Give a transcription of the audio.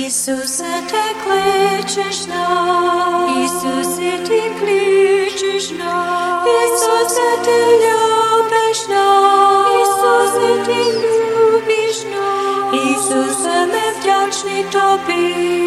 Isuse, te kličeš nas, Isuse, ti kličeš nas, Isuse, ti ljubiš nas, Isuse, ti ljubiš nas, Isuse, me vďačni Tobi.